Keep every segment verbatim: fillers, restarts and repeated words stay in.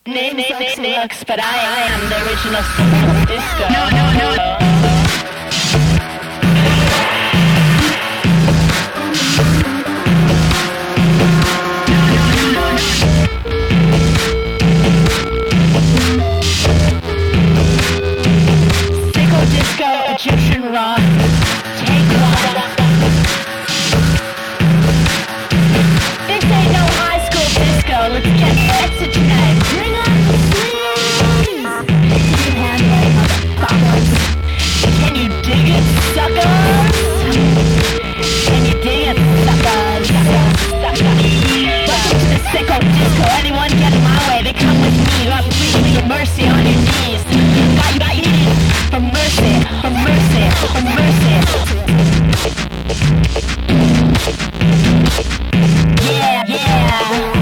Names like looks, but I, I am the original Sicko Disco. No, no, no. Sicko Disco, Egyptian rock. Take one. This ain't no high school disco. Let's get sexy tonight. Bring on the sleeves. You handle motherfuckers. Can you dig it, suckers? Can you dig it, suckers? Welcome to the Sicko Disco. Anyone get in my way, they come with me. You have to plead for your mercy on your knees. Got you, got you. For mercy, for mercy, for mercy. Yeah, yeah.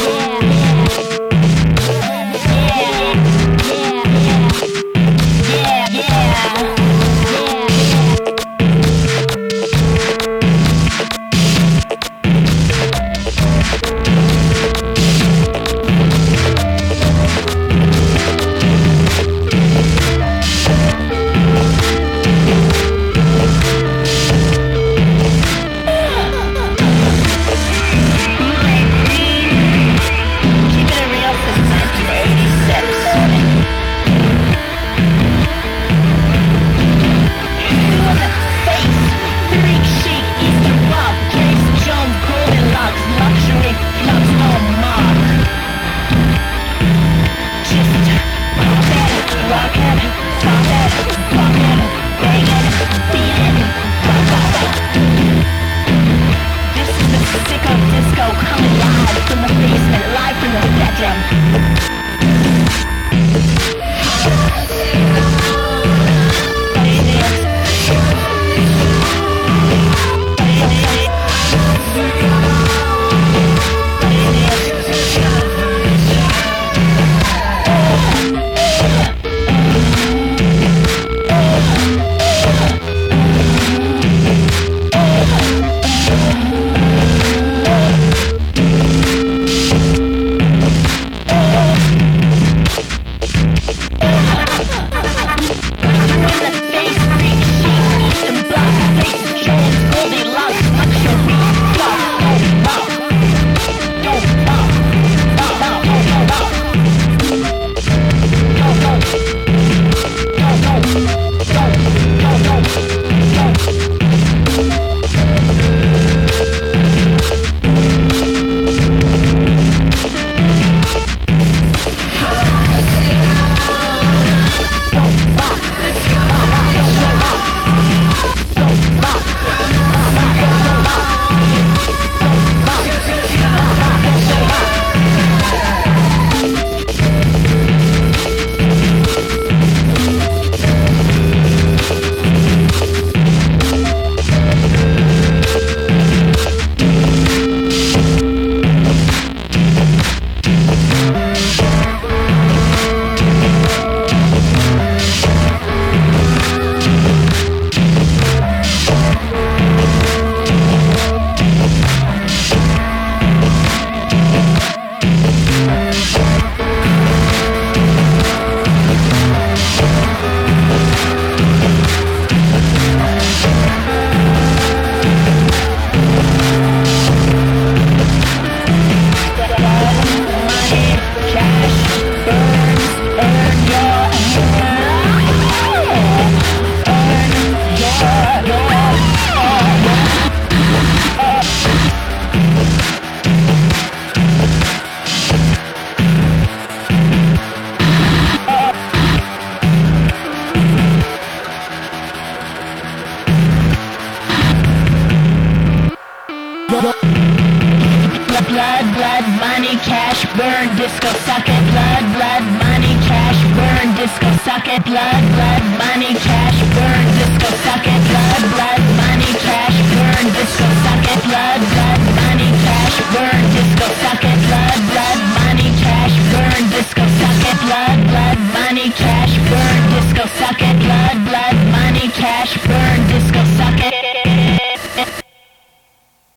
Blood, blood, money, cash, burn, disco, suck it. Blood, blood, money, cash, burn, disco, suck it. Blood, blood, money, cash, burn, disco, suck it. Blood, blood, money, cash, burn, disco, suck it. Blood, blood, money.